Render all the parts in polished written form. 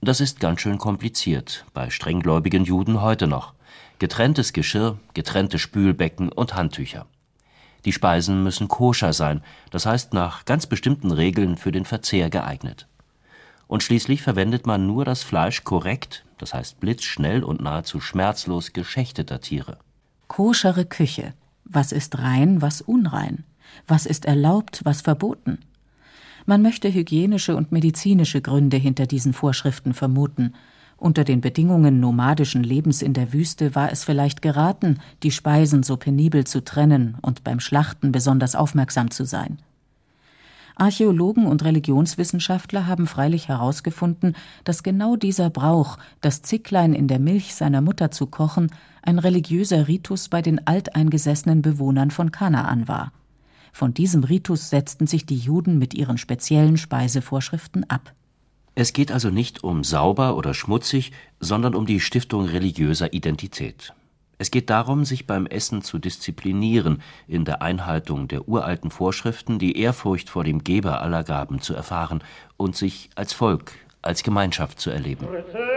Das ist ganz schön kompliziert, bei strenggläubigen Juden heute noch. Getrenntes Geschirr, getrennte Spülbecken und Handtücher. Die Speisen müssen koscher sein, das heißt nach ganz bestimmten Regeln für den Verzehr geeignet. Und schließlich verwendet man nur das Fleisch korrekt, das heißt blitzschnell und nahezu schmerzlos geschächteter Tiere. Koschere Küche. Was ist rein, was unrein? Was ist erlaubt, was verboten? Man möchte hygienische und medizinische Gründe hinter diesen Vorschriften vermuten. Unter den Bedingungen nomadischen Lebens in der Wüste war es vielleicht geraten, die Speisen so penibel zu trennen und beim Schlachten besonders aufmerksam zu sein. Archäologen und Religionswissenschaftler haben freilich herausgefunden, dass genau dieser Brauch, das Zicklein in der Milch seiner Mutter zu kochen, ein religiöser Ritus bei den alteingesessenen Bewohnern von Kanaan war. Von diesem Ritus setzten sich die Juden mit ihren speziellen Speisevorschriften ab. Es geht also nicht um sauber oder schmutzig, sondern um die Stiftung religiöser Identität. Es geht darum, sich beim Essen zu disziplinieren, in der Einhaltung der uralten Vorschriften die Ehrfurcht vor dem Geber aller Gaben zu erfahren und sich als Volk, als Gemeinschaft zu erleben.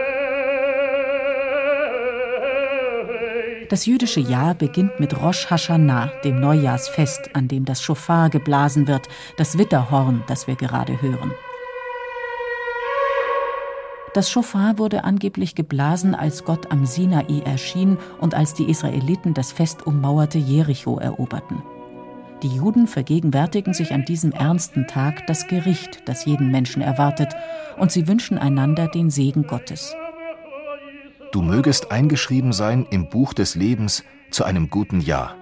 Das jüdische Jahr beginnt mit Rosh Hashanah, dem Neujahrsfest, an dem das Schofar geblasen wird, das Witterhorn, das wir gerade hören. Das Schofar wurde angeblich geblasen, als Gott am Sinai erschien und als die Israeliten das fest ummauerte Jericho eroberten. Die Juden vergegenwärtigen sich an diesem ernsten Tag das Gericht, das jeden Menschen erwartet, und sie wünschen einander den Segen Gottes. Du mögest eingeschrieben sein im Buch des Lebens zu einem guten Jahr.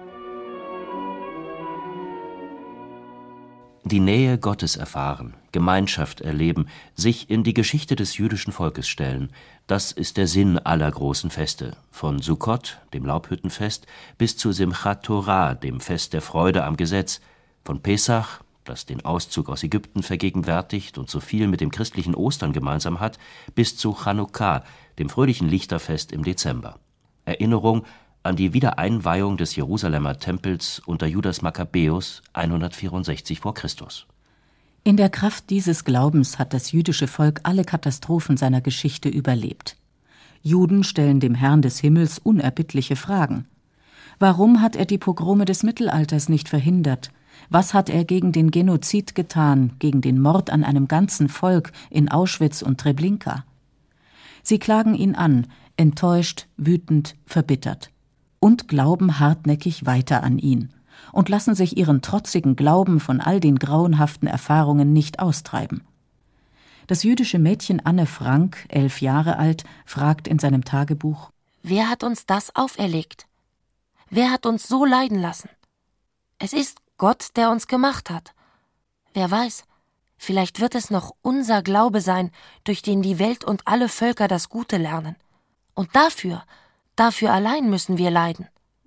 Die Nähe Gottes erfahren, Gemeinschaft erleben, sich in die Geschichte des jüdischen Volkes stellen, das ist der Sinn aller großen Feste, von Sukkot, dem Laubhüttenfest, bis zu Simchat Torah, dem Fest der Freude am Gesetz, von Pesach, das den Auszug aus Ägypten vergegenwärtigt und so viel mit dem christlichen Ostern gemeinsam hat, bis zu Chanukka, dem fröhlichen Lichterfest im Dezember. Erinnerung an die Wiedereinweihung des Jerusalemer Tempels unter Judas Makkabäus 164 v. Chr. In der Kraft dieses Glaubens hat das jüdische Volk alle Katastrophen seiner Geschichte überlebt. Juden stellen dem Herrn des Himmels unerbittliche Fragen. Warum hat er die Pogrome des Mittelalters nicht verhindert? Was hat er gegen den Genozid getan, gegen den Mord an einem ganzen Volk in Auschwitz und Treblinka? Sie klagen ihn an, enttäuscht, wütend, verbittert. Und glauben hartnäckig weiter an ihn und lassen sich ihren trotzigen Glauben von all den grauenhaften Erfahrungen nicht austreiben. Das jüdische Mädchen Anne Frank, 11 Jahre alt, fragt in seinem Tagebuch: Wer hat uns das auferlegt? Wer hat uns so leiden lassen? Es ist Gott, der uns gemacht hat. Wer weiß, vielleicht wird es noch unser Glaube sein, durch den die Welt und alle Völker das Gute lernen. Und dafür allein müssen wir leiden.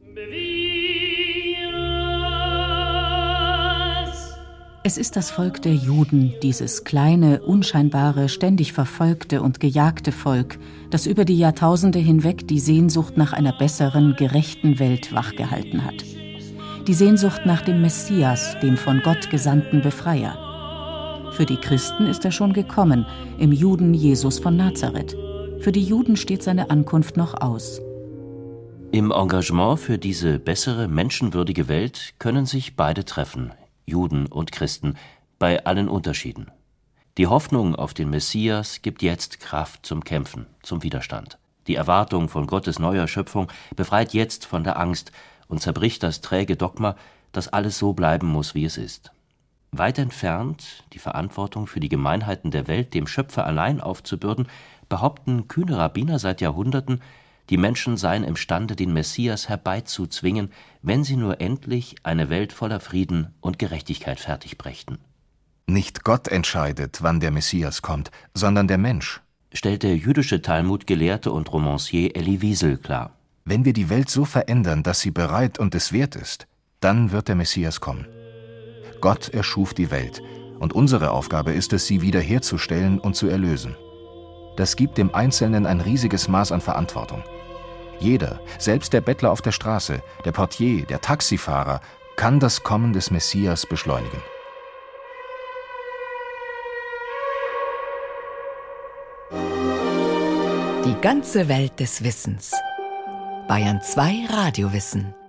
Es ist das Volk der Juden, dieses kleine, unscheinbare, ständig verfolgte und gejagte Volk, das über die Jahrtausende hinweg die Sehnsucht nach einer besseren, gerechten Welt wachgehalten hat. Die Sehnsucht nach dem Messias, dem von Gott gesandten Befreier. Für die Christen ist er schon gekommen, im Juden Jesus von Nazareth. Für die Juden steht seine Ankunft noch aus. Im Engagement für diese bessere, menschenwürdige Welt können sich beide treffen, Juden und Christen, bei allen Unterschieden. Die Hoffnung auf den Messias gibt jetzt Kraft zum Kämpfen, zum Widerstand. Die Erwartung von Gottes neuer Schöpfung befreit jetzt von der Angst und zerbricht das träge Dogma, dass alles so bleiben muss, wie es ist. Weit entfernt, die Verantwortung für die Gemeinheiten der Welt dem Schöpfer allein aufzubürden, behaupten kühne Rabbiner seit Jahrhunderten, die Menschen seien imstande, den Messias herbeizuzwingen, wenn sie nur endlich eine Welt voller Frieden und Gerechtigkeit fertigbrächten. Nicht Gott entscheidet, wann der Messias kommt, sondern der Mensch, stellt der jüdische Talmud-Gelehrte und Romancier Elie Wiesel klar. Wenn wir die Welt so verändern, dass sie bereit und es wert ist, dann wird der Messias kommen. Gott erschuf die Welt, und unsere Aufgabe ist es, sie wiederherzustellen und zu erlösen. Das gibt dem Einzelnen ein riesiges Maß an Verantwortung. Jeder, selbst der Bettler auf der Straße, der Portier, der Taxifahrer, kann das Kommen des Messias beschleunigen. Die ganze Welt des Wissens. Bayern 2 Radiowissen.